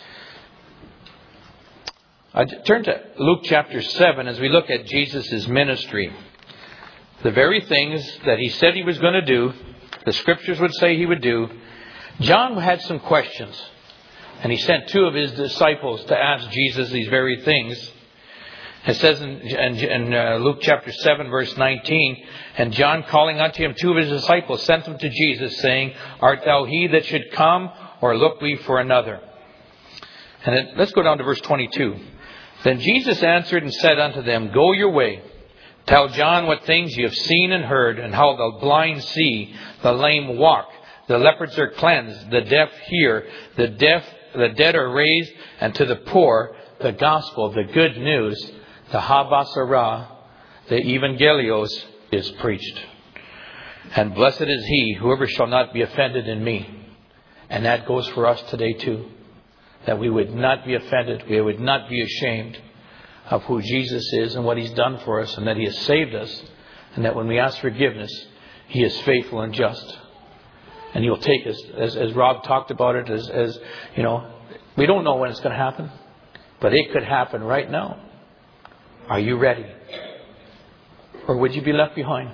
I turn to Luke chapter seven as we look at Jesus' ministry. The very things that He said He was going to do, the scriptures would say He would do. John had some questions, and he sent two of his disciples to ask Jesus these very things. It says in, in, in uh, Luke chapter seven verse nineteen, "And John, calling unto him two of his disciples, sent them to Jesus, saying, Art thou he that should come, or look we for another?" And then, let's go down to verse twenty-two. "Then Jesus answered and said unto them, Go your way. Tell John what things you have seen and heard, and how the blind see, the lame walk, the leopards are cleansed, the deaf hear, the deaf, the dead are raised, and to the poor the gospel, the good news, the habasara, the evangelios, is preached. And blessed is he, whoever shall not be offended in me." And that goes for us today too. That we would not be offended, we would not be ashamed of who Jesus is and what He's done for us, and that He has saved us, and that when we ask forgiveness, He is faithful and just. And He'll take us, as, as Rob talked about it, as, as, you know, we don't know when it's going to happen, but it could happen right now. Are you ready? Or would you be left behind?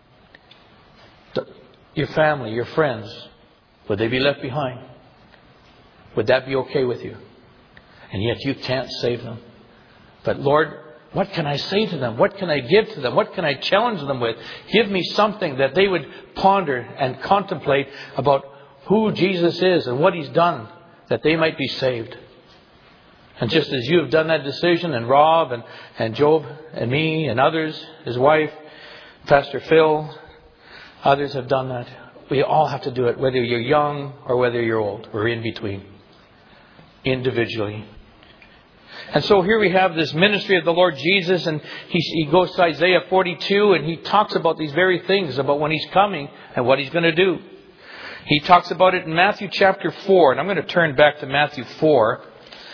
Your family, your friends, would they be left behind? Would that be okay with you? And yet you can't save them. But Lord, what can I say to them? What can I give to them? What can I challenge them with? Give me something that they would ponder and contemplate about who Jesus is and what He's done, that they might be saved. And just as you have done that decision, and Rob and, and Job and me and others, his wife, Pastor Phil, others have done that. We all have to do it, whether you're young or whether you're old. We're in between. Individually. And so here we have this ministry of the Lord Jesus, and he, he goes to Isaiah forty-two, and he talks about these very things, about when He's coming and what He's going to do. He talks about it in Matthew chapter four, and I'm going to turn back to Matthew four.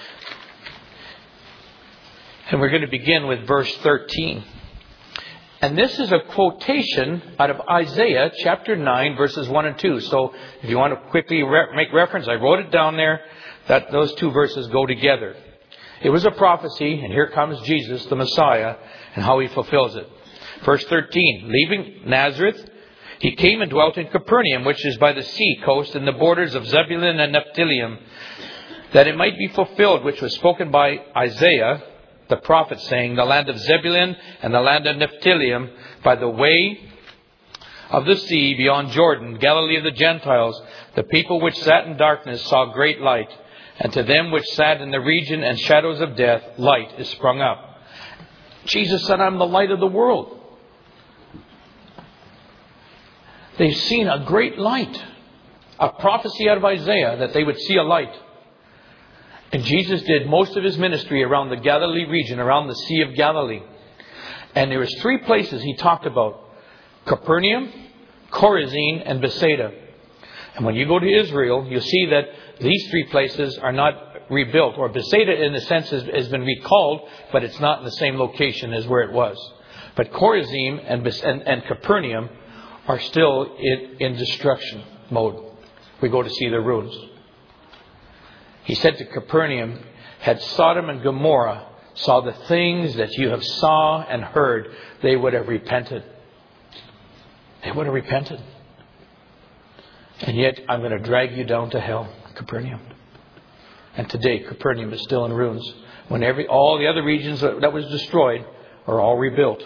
And we're going to begin with verse thirteen. And this is a quotation out of Isaiah chapter nine, verses one and two. So if you want to quickly re- make reference, I wrote it down there, that those two verses go together. It was a prophecy, and here comes Jesus, the Messiah, and how He fulfills it. Verse thirteen, leaving Nazareth, He came and dwelt in Capernaum, which is by the sea coast in the borders of Zebulun and Naphtali, that it might be fulfilled, which was spoken by Isaiah, the prophet, saying, the land of Zebulun and the land of Naphtali, by the way of the sea beyond Jordan, Galilee of the Gentiles, the people which sat in darkness saw great light. And to them which sat in the region and shadows of death, light is sprung up. Jesus said, I'm the light of the world. They've seen a great light. A prophecy out of Isaiah that they would see a light. And Jesus did most of His ministry around the Galilee region, around the Sea of Galilee. And there was three places He talked about. Capernaum, Chorazin, and Bethsaida. And when you go to Israel, you'll see that these three places are not rebuilt. Or Bethsaida, in a sense, has, has been recalled, but it's not in the same location as where it was. But Chorazin and, and, and Capernaum are still in, in destruction mode. We go to see the ruins. He said to Capernaum, had Sodom and Gomorrah saw the things that you have saw and heard, they would have repented. They would have repented. And yet, I'm going to drag you down to hell, Capernaum. And today, Capernaum is still in ruins. When every all the other regions that was destroyed are all rebuilt.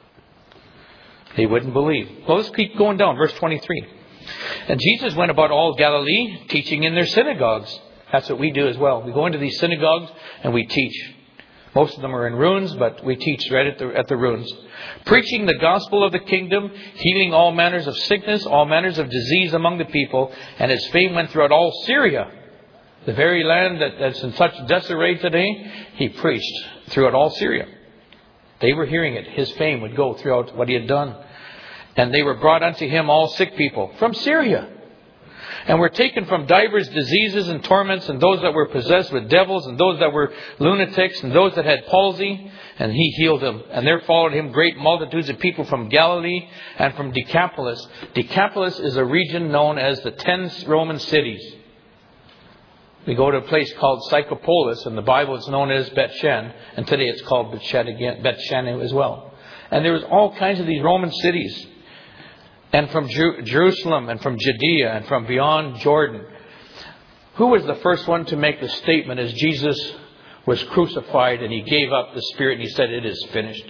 They wouldn't believe. Well, let's keep going down. Verse twenty-three. And Jesus went about all Galilee, teaching in their synagogues. That's what we do as well. We go into these synagogues and we teach. Most of them are in ruins, but we teach right at the, at the ruins. Preaching the gospel of the kingdom, healing all manners of sickness, all manners of disease among the people. And His fame went throughout all Syria. The very land that, that's in such disarray today, He preached throughout all Syria. They were hearing it. His fame would go throughout what He had done. And they were brought unto Him all sick people from Syria. And were taken from divers diseases and torments, and those that were possessed with devils, and those that were lunatics, and those that had palsy, and He healed them. And there followed Him great multitudes of people from Galilee and from Decapolis. Decapolis is a region known as the ten Roman cities. We go to a place called Psychopolis, and the Bible is known as Bethshan, and today it's called Bethshan again, Bethshan as well. And there was all kinds of these Roman cities. And from Jer- Jerusalem and from Judea and from beyond Jordan. Who was the first one to make the statement as Jesus was crucified and He gave up the spirit and He said, it is finished?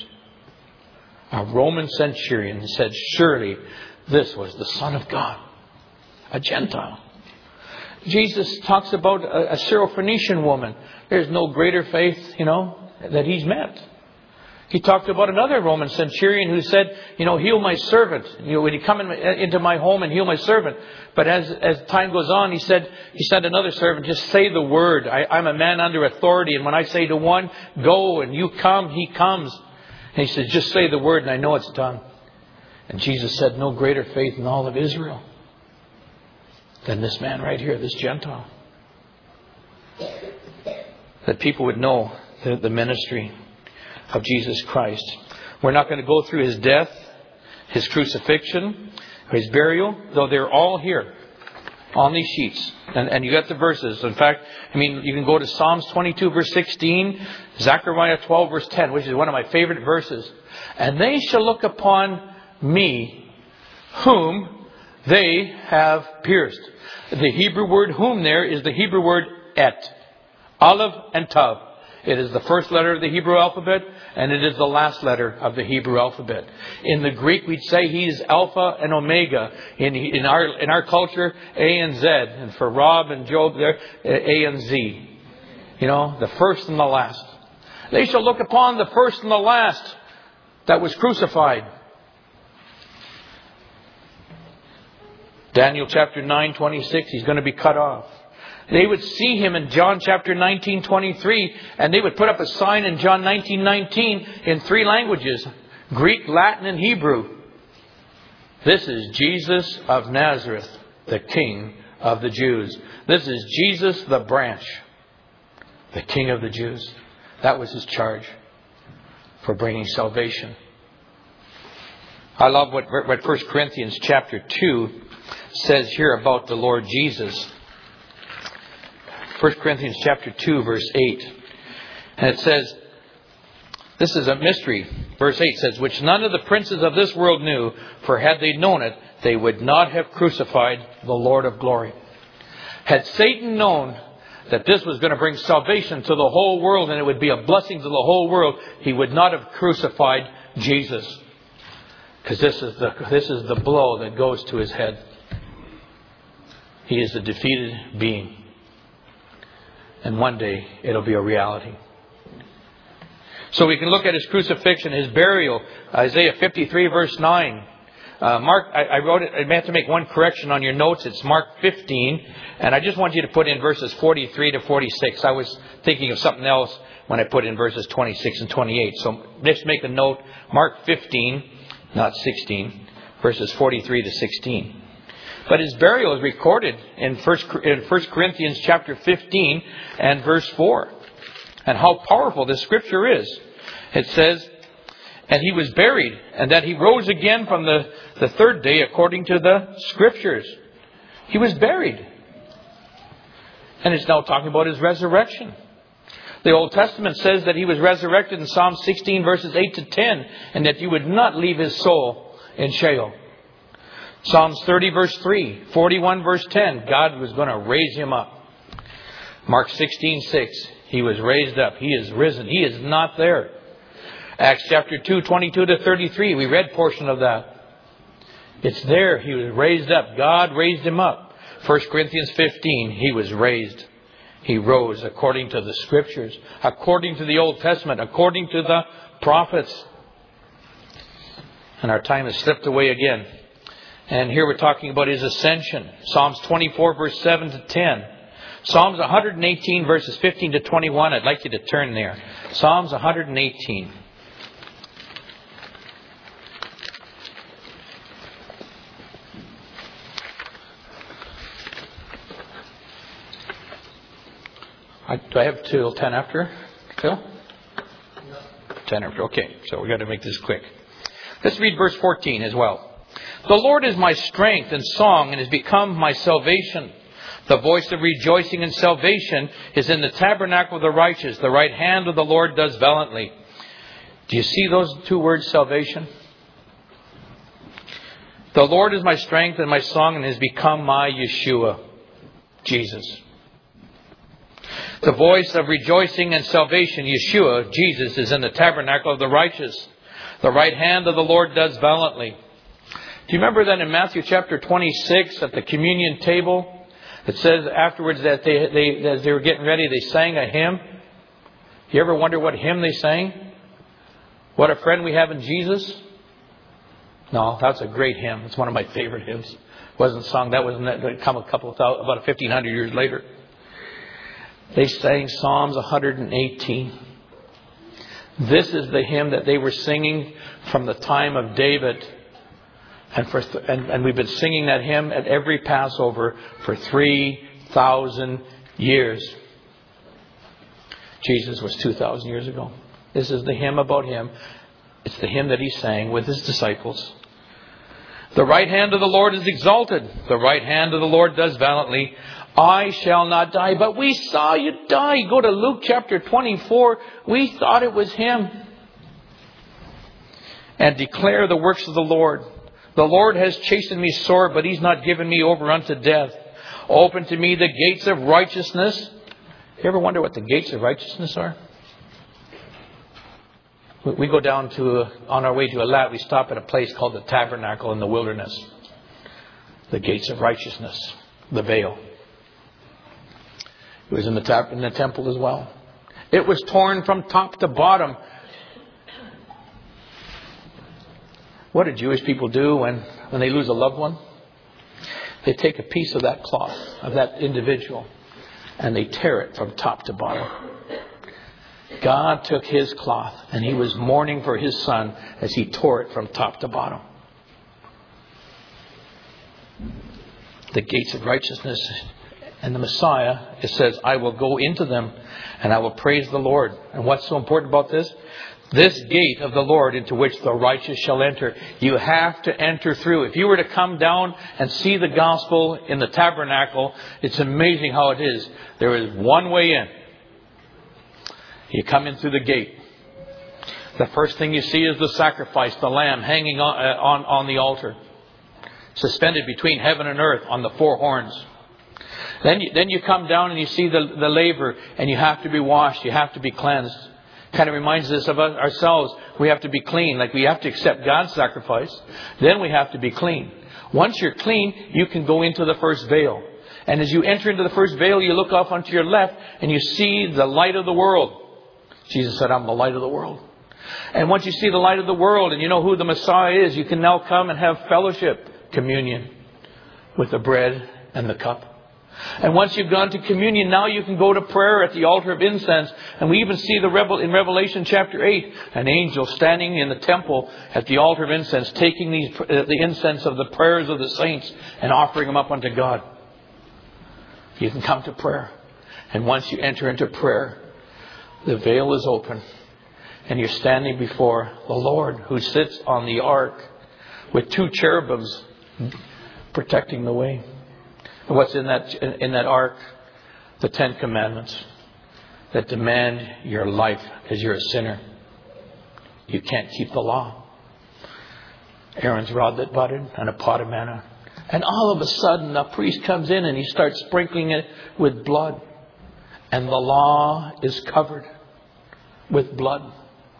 A Roman centurion said, surely this was the Son of God, a Gentile. Jesus talks about a, a Syrophoenician woman. There's no greater faith, you know, that He's met. He talked about another Roman centurion who said, you know, heal my servant. You know, when you come in, into my home and heal my servant. But as as time goes on, he said, he said another servant, just say the word. I, I'm a man under authority. And when I say to one, go and you come, he comes. And he said, just say the word and I know it's done. And Jesus said, no greater faith in all of Israel than this man right here, this Gentile. That people would know the, the ministry of Jesus Christ. We're not going to go through His death, His crucifixion, His burial, though they're all here on these sheets. And, and you got the verses. In fact, I mean, you can go to Psalms twenty-two, verse sixteen, Zechariah twelve, verse ten, which is one of my favorite verses. And they shall look upon me, whom they have pierced. The Hebrew word whom there is the Hebrew word et. Aleph and Tav. It is the first letter of the Hebrew alphabet, and it is the last letter of the Hebrew alphabet. In the Greek, we'd say He is Alpha and Omega. In in our in our culture, A and Z, and for Rob and Job, there A and Z. You know, the first and the last. They shall look upon the first and the last that was crucified. Daniel chapter nine, twenty-six. He's going to be cut off. They would see Him in John chapter nineteen twenty-three, and they would put up a sign in John nineteen nineteen in three languages, Greek, Latin, and Hebrew. This is Jesus of Nazareth, the King of the Jews. This is Jesus the branch, the King of the Jews. That was His charge for bringing salvation. I love what, what First Corinthians chapter two says here about the Lord Jesus. First Corinthians chapter two, verse eight. And it says, this is a mystery. Verse eight says, which none of the princes of this world knew, for had they known it, they would not have crucified the Lord of glory. Had Satan known that this was going to bring salvation to the whole world and it would be a blessing to the whole world, he would not have crucified Jesus. Because this is the this is the blow that goes to his head. He is a defeated being. And one day it'll be a reality. So we can look at His crucifixion, His burial, Isaiah fifty-three verse nine. Uh, Mark, I, I wrote it, I have to make one correction on your notes. It's Mark fifteen. And I just want you to put in verses forty-three to forty-six. I was thinking of something else when I put in verses twenty-six and twenty-eight. So let's make a note. Mark fifteen, not sixteen, verses forty-three to sixteen. But His burial is recorded in First in First Corinthians chapter fifteen and verse four. And how powerful this scripture is. It says, and He was buried, and that He rose again from the, the third day according to the scriptures. He was buried. And it's now talking about His resurrection. The Old Testament says that He was resurrected in Psalm sixteen verses eight to ten, and that you would not leave His soul in Sheol. Psalms thirty verse three, forty-one verse ten, God was going to raise Him up. Mark sixteen six, He was raised up. He is risen. He is not there. Acts chapter two, twenty-two to thirty-three, we read portion of that. It's there. He was raised up. God raised Him up. First Corinthians fifteen, He was raised. He rose according to the scriptures, according to the Old Testament, according to the prophets. And our time has slipped away again. And here we're talking about His ascension. Psalms twenty-four verse seven to ten. Psalms one hundred eighteen verses fifteen to twenty-one. I'd like you to turn there. Psalms one hundred eighteen. I, do I have till ten after? Phil? ten after. Okay, so we've got to make this quick. Let's read verse fourteen as well. The Lord is my strength and song and has become my salvation. The voice of rejoicing and salvation is in the tabernacle of the righteous. The right hand of the Lord does valiantly. Do you see those two words, salvation? The Lord is my strength and my song and has become my Yeshua, Jesus. The voice of rejoicing and salvation, Yeshua, Jesus, is in the tabernacle of the righteous. The right hand of the Lord does valiantly. Do you remember that in Matthew chapter twenty-six at the communion table? It says afterwards that they, they, as they were getting ready, they sang a hymn. You ever wonder what hymn they sang? What a friend we have in Jesus? No, that's a great hymn. It's one of my favorite hymns. It wasn't sung. That was that come a couple of thousand, about fifteen hundred years later. They sang Psalms one hundred eighteen. This is the hymn that they were singing from the time of David. And, for th- and, and we've been singing that hymn at every Passover for three thousand years. Jesus was two thousand years ago. This is the hymn about Him. It's the hymn that He sang with His disciples. The right hand of the Lord is exalted. The right hand of the Lord does valiantly. I shall not die. But we saw you die. Go to Luke chapter twenty-four. We thought it was Him. And declare the works of the Lord. The Lord has chastened me sore, but He's not given me over unto death. Open to me the gates of righteousness. You ever wonder what the gates of righteousness are? We go down to, on our way to Eilat, we stop at a place called the Tabernacle in the wilderness. The gates of righteousness. The veil. It was in the, tab- in the temple as well. It was torn from top to bottom. What do Jewish people do when, when they lose a loved one? They take a piece of that cloth, of that individual, and they tear it from top to bottom. God took His cloth and He was mourning for His Son as He tore it from top to bottom. The gates of righteousness and the Messiah, it says, I will go into them and I will praise the Lord. And what's so important about this? This gate of the Lord into which the righteous shall enter. You have to enter through. If you were to come down and see the gospel in the tabernacle, it's amazing how it is. There is one way in. You come in through the gate. The first thing you see is the sacrifice, the lamb hanging on, uh, on, on the altar. Suspended between heaven and earth on the four horns. Then you, then you come down and you see the, the laver, and you have to be washed. You have to be cleansed. Kind of reminds us of us, ourselves. We have to be clean. Like we have to accept God's sacrifice. Then we have to be clean. Once you're clean, you can go into the first veil. And as you enter into the first veil, you look off onto your left and you see the light of the world. Jesus said, I'm the light of the world. And once you see the light of the world and you know who the Messiah is, you can now come and have fellowship, communion with the bread and the cup. And once you've gone to communion, now you can go to prayer at the altar of incense. And we even see the Revel in Revelation chapter eight, an angel standing in the temple at the altar of incense, taking these, uh, the incense of the prayers of the saints and offering them up unto God. You can come to prayer. And once you enter into prayer, the veil is open. And you're standing before the Lord who sits on the ark with two cherubims protecting the way. And what's in that in that ark? The Ten Commandments that demand your life because you're a sinner. You can't keep the law. Aaron's rod that budded and a pot of manna. And all of a sudden the priest comes in and he starts sprinkling it with blood. And the law is covered with blood.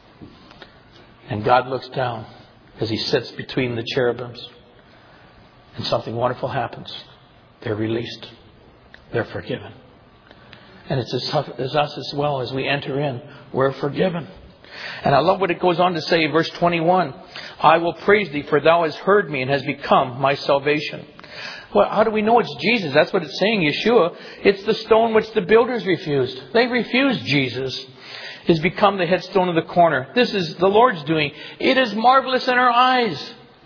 And God looks down as He sits between the cherubims. And something wonderful happens. They're released. They're forgiven. And it's as, as us as well as we enter in. We're forgiven. And I love what it goes on to say, verse twenty-one. I will praise Thee, for Thou hast heard me and has become my salvation. Well, how do we know it's Jesus? That's what it's saying, Yeshua. It's the stone which the builders refused. They refused Jesus. Has become the headstone of the corner. This is the Lord's doing. It is marvelous in our eyes.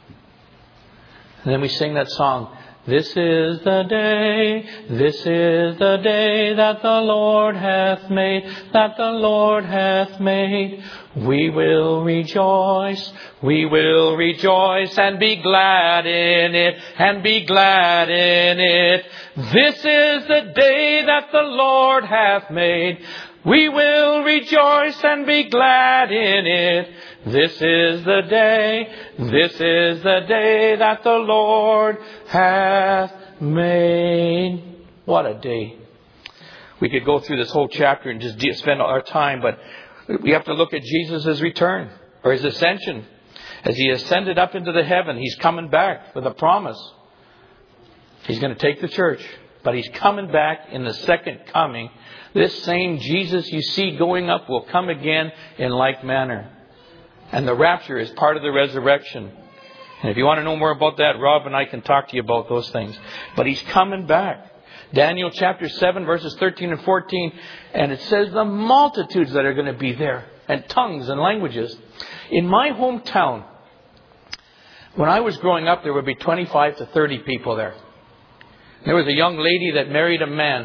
And then we sing that song. This is the day, this is the day that the Lord hath made, that the Lord hath made. We will rejoice, we will rejoice and be glad in it, and be glad in it. This is the day that the Lord hath made. We will rejoice and be glad in it. This is the day, this is the day that the Lord hath made. What a day. We could go through this whole chapter and just spend our time, but we have to look at Jesus' return, or His ascension. As He ascended up into the heaven, He's coming back with a promise. He's going to take the church, but He's coming back in the second coming. This same Jesus you see going up will come again in like manner. And the rapture is part of the resurrection. And if you want to know more about that, Rob and I can talk to you about those things. But He's coming back. Daniel chapter seven, verses thirteen and fourteen. And it says the multitudes that are going to be there. And tongues and languages. In my hometown, when I was growing up, there would be twenty-five to thirty people there. There was a young lady that married a man.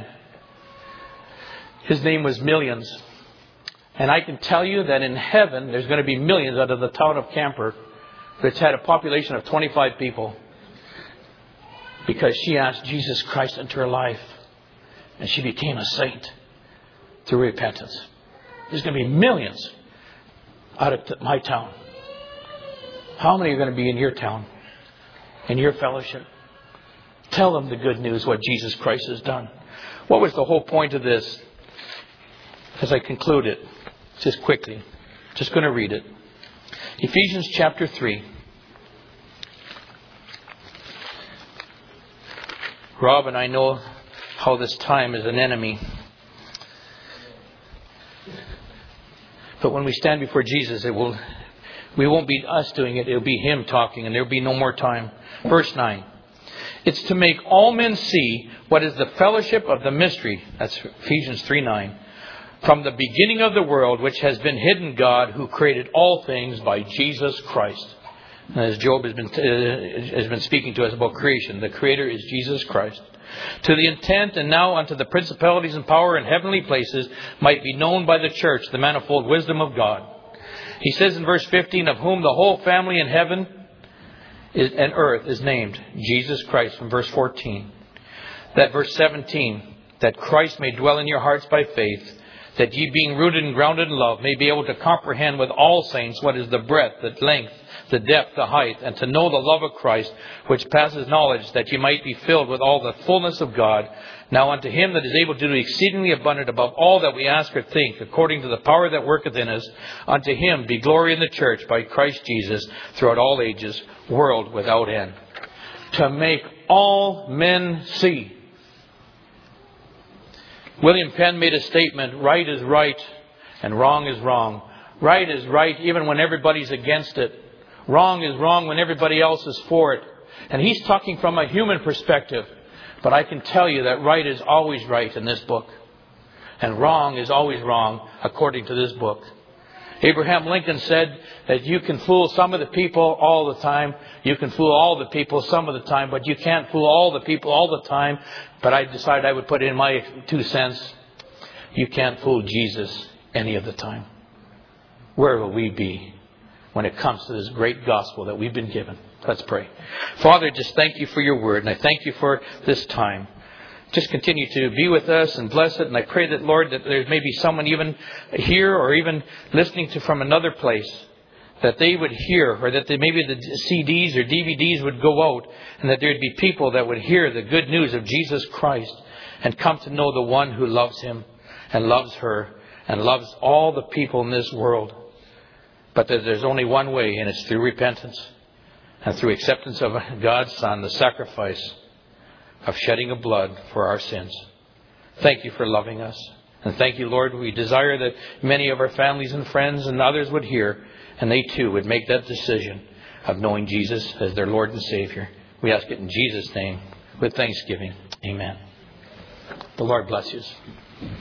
His name was Millions. And I can tell you that in heaven, there's going to be millions out of the town of Camper that's had a population of twenty-five people. Because she asked Jesus Christ into her life. And she became a saint through repentance. There's going to be millions out of my town. How many are going to be in your town? In your fellowship? Tell them the good news, what Jesus Christ has done. What was the whole point of this? As I conclude it, just quickly, just going to read it. Ephesians chapter three. Rob and I know how this time is an enemy. But when we stand before Jesus, it will, we won't be us doing it. It'll be Him talking, and there'll be no more time. Verse nine. It's to make all men see what is the fellowship of the mystery. That's Ephesians three nine. From the beginning of the world, which has been hidden God, who created all things by Jesus Christ. And as Job has been, uh, has been speaking to us about creation, the Creator is Jesus Christ. To the intent, and now unto the principalities and power in heavenly places, might be known by the church the manifold wisdom of God. He says in verse fifteen, of whom the whole family in heaven is, and earth is named, Jesus Christ, from verse fourteen. That verse seventeen, that Christ may dwell in your hearts by faith, that ye being rooted and grounded in love may be able to comprehend with all saints what is the breadth, the length, the depth, the height, and to know the love of Christ, which passes knowledge, that ye might be filled with all the fullness of God. Now unto Him that is able to do exceedingly abundant above all that we ask or think, according to the power that worketh in us, unto Him be glory in the church by Christ Jesus throughout all ages, world without end. To make all men see. William Penn made a statement, right is right and wrong is wrong. Right is right even when everybody's against it. Wrong is wrong when everybody else is for it. And he's talking from a human perspective. But I can tell you that right is always right in this book. And wrong is always wrong according to this book. Abraham Lincoln said that you can fool some of the people all the time. You can fool all the people some of the time. But you can't fool all the people all the time. But I decided I would put in my two cents. You can't fool Jesus any of the time. Where will we be when it comes to this great gospel that we've been given? Let's pray. Father, just thank you for your word. And I thank you for this time. Just continue to be with us and bless it. And I pray that, Lord, that there may be someone even here or even listening to from another place, that they would hear, or that they, maybe the C Ds or D V Ds would go out, and that there would be people that would hear the good news of Jesus Christ and come to know the one who loves Him and loves her and loves all the people in this world. But that there's only one way, and it's through repentance and through acceptance of God's Son, the sacrifice of shedding of blood for our sins. Thank you for loving us. And thank you, Lord. We desire that many of our families and friends and others would hear, and they too would make that decision of knowing Jesus as their Lord and Savior. We ask it in Jesus' name with thanksgiving. Amen. The Lord bless you.